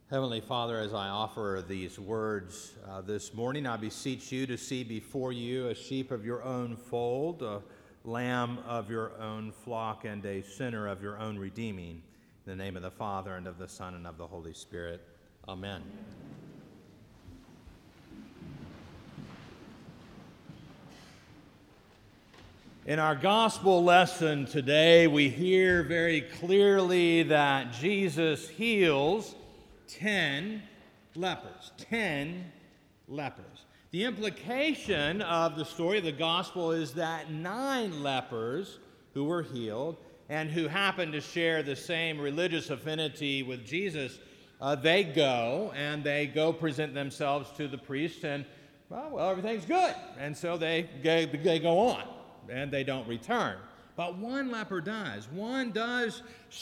Heavenly Father, as I offer these words this morning, I beseech you to see before you a sheep of your own fold, a lamb of your own flock, and a sinner of your own redeeming. In the name of the Father, and of the Son, and of the Holy Spirit. Amen. In our gospel lesson today, we hear very clearly that Jesus heals 10 lepers. 10 lepers. The implication of the story of the gospel is that 9 lepers who were healed and who happened to share the same religious affinity with Jesus, they go present themselves to the priest, and well, everything's good. And so they go on, and they don't return. But one leper does. One does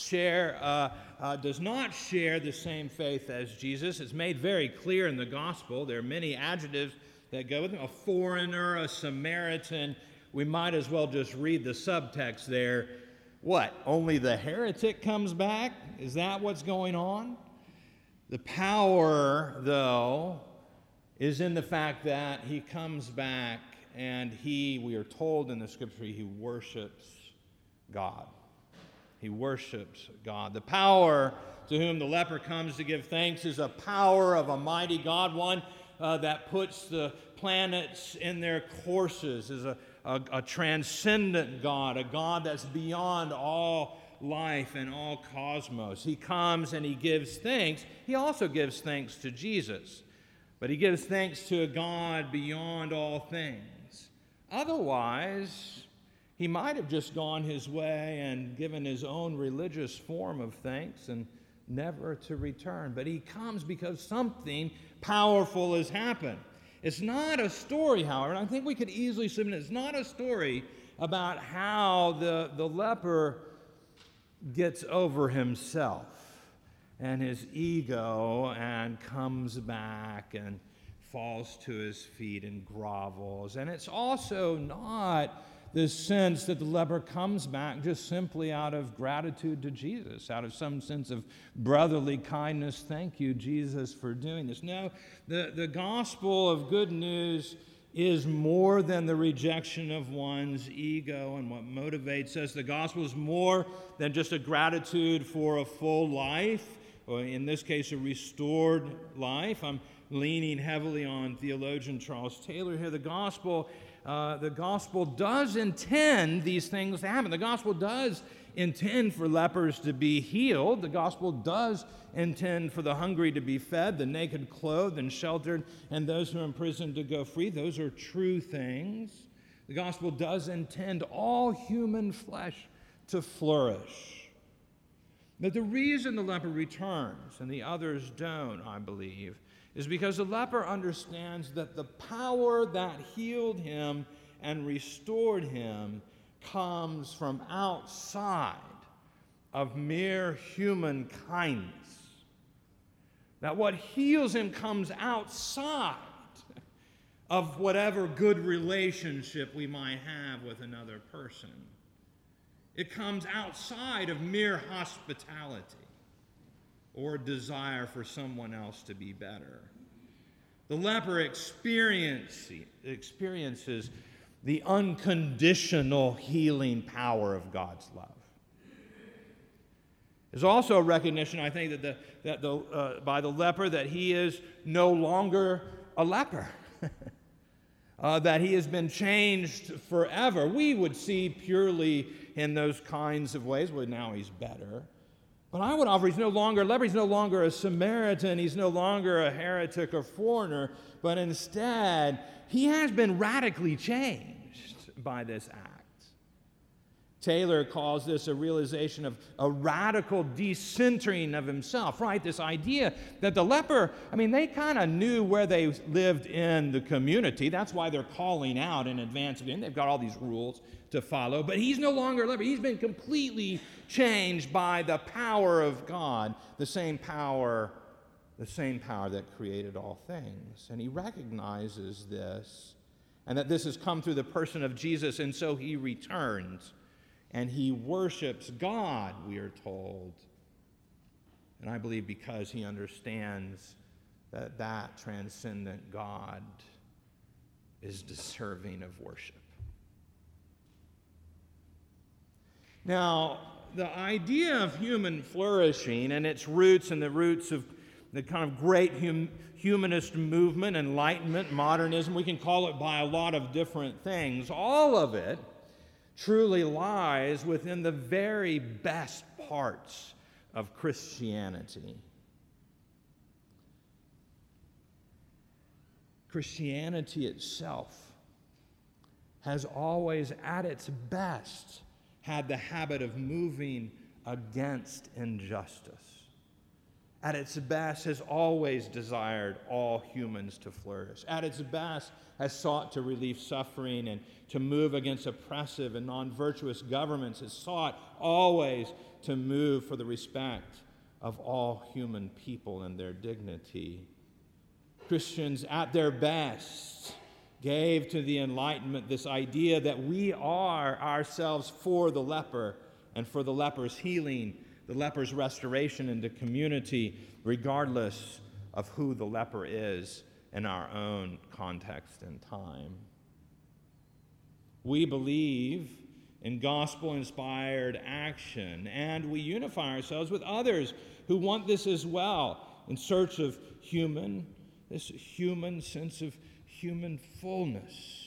not share the same faith as Jesus. It's made very clear in the gospel. There are many adjectives that go with him. A foreigner, a Samaritan. We might as well just read the subtext there. What? Only the heretic comes back? Is that what's going on? The power, though, is in the fact that he comes back and we are told in the scripture, he worships God. He worships God. The power to whom the leper comes to give thanks is a power of a mighty God, one that puts the planets in their courses, is a transcendent God, a God that's beyond all life and all cosmos. He comes and he gives thanks. He also gives thanks to Jesus, but he gives thanks to a God beyond all things. Otherwise, he might have just gone his way and given his own religious form of thanks and never to return. But he comes because something powerful has happened. It's not a story, however, and I think we could easily submit it's not a story about how the leper gets over himself and his ego and comes back and falls to his feet and grovels. And it's also not this sense that the leper comes back just simply out of gratitude to Jesus, out of some sense of brotherly kindness. Thank you, Jesus, for doing this. No, the gospel of good news is more than the rejection of one's ego and what motivates us. The gospel is more than just a gratitude for a full life, or in this case, a restored life. I'm leaning heavily on theologian Charles Taylor here. The gospel does intend these things to happen. The gospel does intend for lepers to be healed. The gospel does intend for the hungry to be fed, the naked clothed and sheltered, and those who are in prison to go free. Those are true things. The gospel does intend all human flesh to flourish. But the reason the leper returns and the others don't, I believe, is because the leper understands that the power that healed him and restored him comes from outside of mere human kindness. That what heals him comes outside of whatever good relationship we might have with another person. It comes outside of mere hospitality or desire for someone else to be better. The leper experiences the unconditional healing power of God's love. There's also a recognition, I think, by the leper that he is no longer a leper, that he has been changed forever. We would see purely in those kinds of ways, well, now he's better. But I would offer he's no longer a leper, he's no longer a Samaritan, he's no longer a heretic or foreigner, but instead, he has been radically changed by this act. Taylor calls this a realization of a radical decentering of himself, right? This idea that the leper, they kind of knew where they lived in the community. That's why they're calling out in advance of him. They've got all these rules to follow, but he's no longer a leper. He's been completely changed by the power of God, the same power that created all things. And he recognizes this, and that this has come through the person of Jesus, and so he returns. And he worships God, we are told. And I believe because he understands that that transcendent God is deserving of worship. Now, the idea of human flourishing and its roots and the roots of the kind of great humanist movement, Enlightenment, modernism, we can call it by a lot of different things. All of it truly lies within the very best parts of Christianity. Christianity itself has always, at its best, had the habit of moving against injustice. At its best, has always desired all humans to flourish. At its best, has sought to relieve suffering and to move against oppressive and non-virtuous governments. Has sought always to move for the respect of all human people and their dignity. Christians, at their best, gave to the Enlightenment this idea that we are ourselves for the leper and for the leper's healing, the leper's restoration into community, regardless of who the leper is in our own context and time. We believe in gospel-inspired action, and we unify ourselves with others who want this as well, in search of this human sense of human fullness.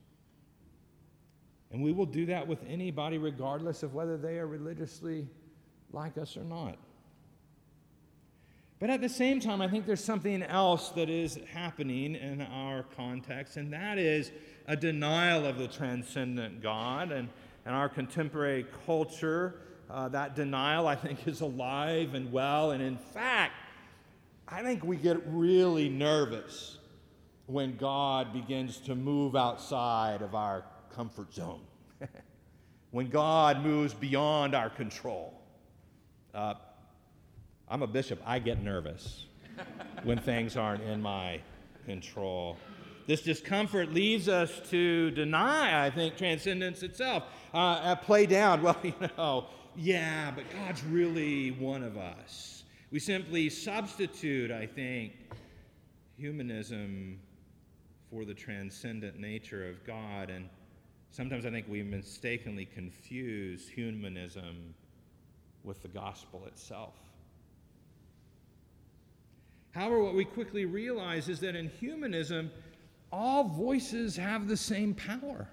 And we will do that with anybody, regardless of whether they are religiously like us or not. But at the same time, I think there's something else that is happening in our context, and that is a denial of the transcendent God. And in our contemporary culture, that denial, I think, is alive and well. And in fact, I think we get really nervous when God begins to move outside of our comfort zone, when God moves beyond our control. I'm a bishop. I get nervous when things aren't in my control. This discomfort leads us to deny, I think, transcendence itself. Play down, well, yeah, but God's really one of us. We simply substitute, I think, humanism for the transcendent nature of God. And sometimes I think we mistakenly confuse humanism with the gospel itself. However, what we quickly realize is that in humanism, all voices have the same power.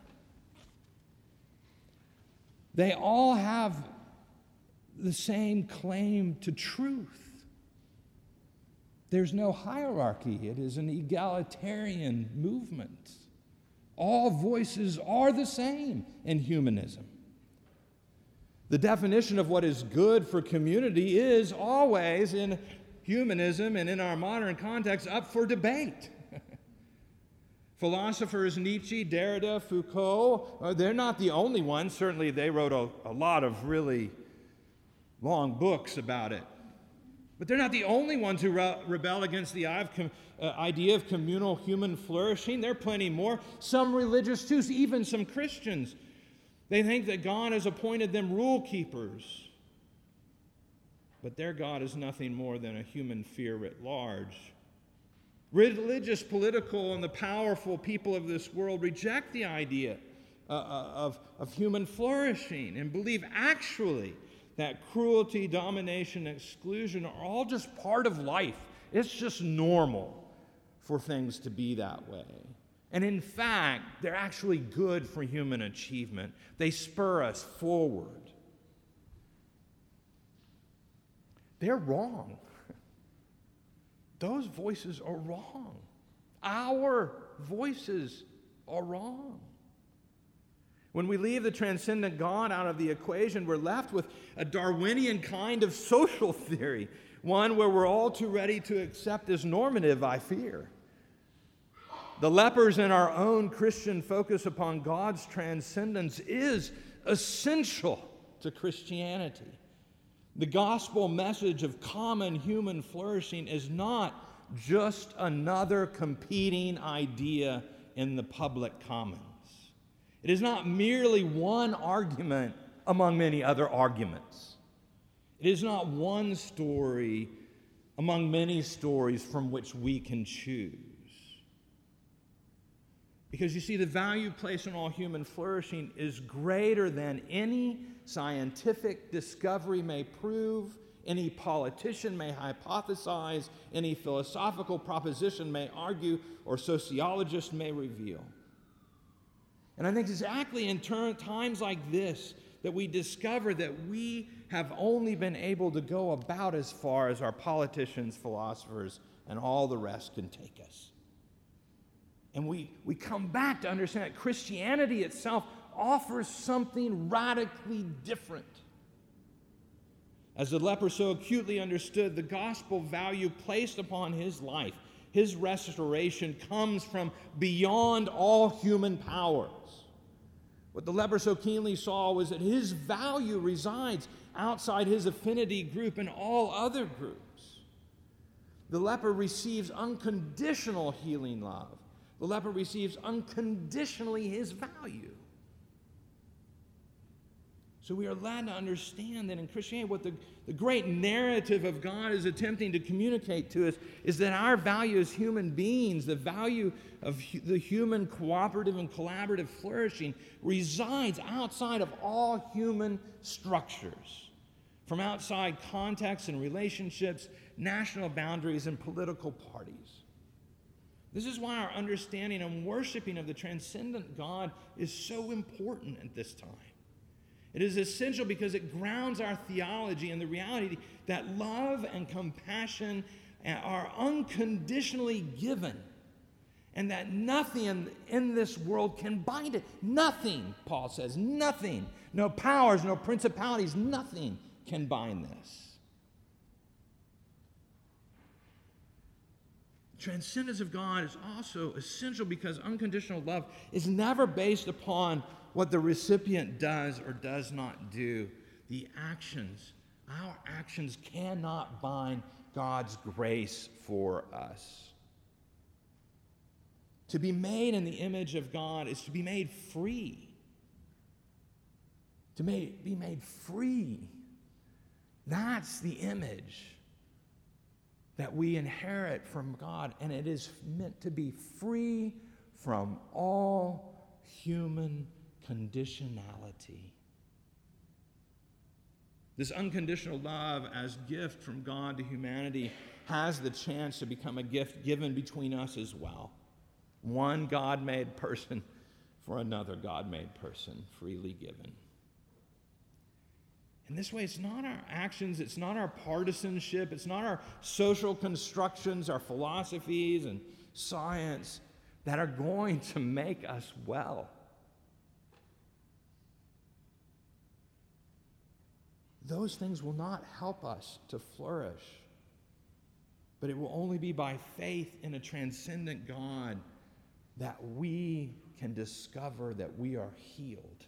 They all have the same claim to truth. There's no hierarchy. It is an egalitarian movement. All voices are the same in humanism. The definition of what is good for community is always, in humanism and in our modern context, up for debate. Philosophers Nietzsche, Derrida, Foucault, they're not the only ones. Certainly they wrote a lot of really long books about it. But they're not the only ones who rebel against the idea of communal human flourishing. There are plenty more. Some religious too, even some Christians. They think that God has appointed them rule keepers. But their God is nothing more than a human fear writ large. Religious, political, and the powerful people of this world reject the idea of human flourishing and believe actually that cruelty, domination, exclusion are all just part of life. It's just normal for things to be that way. And in fact, they're actually good for human achievement. They spur us forward. They're wrong. Those voices are wrong. Our voices are wrong. When we leave the transcendent God out of the equation, we're left with a Darwinian kind of social theory, one where we're all too ready to accept as normative, I fear. The lepers in our own Christian focus upon God's transcendence is essential to Christianity. The gospel message of common human flourishing is not just another competing idea in the public commons. It is not merely one argument among many other arguments. It is not one story among many stories from which we can choose. Because you see, the value placed on all human flourishing is greater than any scientific discovery may prove, any politician may hypothesize, any philosophical proposition may argue, or sociologist may reveal. And I think exactly in times like this that we discover that we have only been able to go about as far as our politicians, philosophers, and all the rest can take us. And we come back to understand that Christianity itself offers something radically different. As the leper so acutely understood, the gospel value placed upon his life, his restoration, comes from beyond all human powers. What the leper so keenly saw was that his value resides outside his affinity group and all other groups. The leper receives unconditional healing love. The leper receives unconditionally his value. So we are led to understand that in Christianity, what the great narrative of God is attempting to communicate to us is that our value as human beings, the value of the human cooperative and collaborative flourishing, resides outside of all human structures, from outside contexts and relationships, national boundaries, and political parties. This is why our understanding and worshiping of the transcendent God is so important at this time. It is essential because it grounds our theology in the reality that love and compassion are unconditionally given, and that nothing in this world can bind it. Nothing, Paul says, nothing. No powers, no principalities, nothing can bind this. Transcendence of God is also essential because unconditional love is never based upon what the recipient does or does not do. Our actions cannot bind God's grace for us. To be made in the image of God is to be made free. To be made free. That's the image that we inherit from God, and it is meant to be free from all human conditionality. This unconditional love as gift from God to humanity has the chance to become a gift given between us as well. One God-made person for another God-made person, freely given. In this way, it's not our actions, it's not our partisanship, it's not our social constructions, our philosophies and science that are going to make us well. Those things will not help us to flourish, but it will only be by faith in a transcendent God that we can discover that we are healed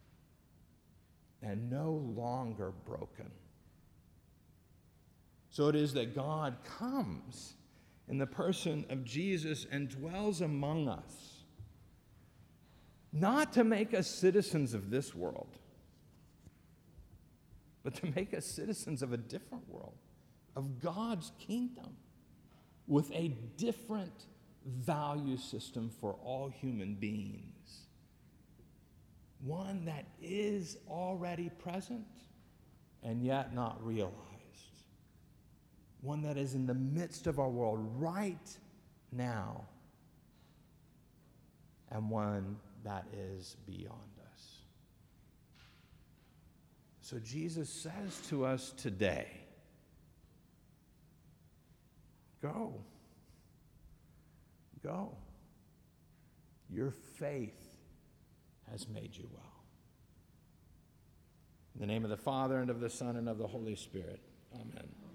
and no longer broken. So it is that God comes in the person of Jesus and dwells among us, not to make us citizens of this world, but to make us citizens of a different world, of God's kingdom, with a different value system for all human beings. One that is already present and yet not realized. One that is in the midst of our world right now, and one that is beyond us. So Jesus says to us today, go. Go. Your faith has made you well. In the name of the Father, and of the Son, and of the Holy Spirit. Amen.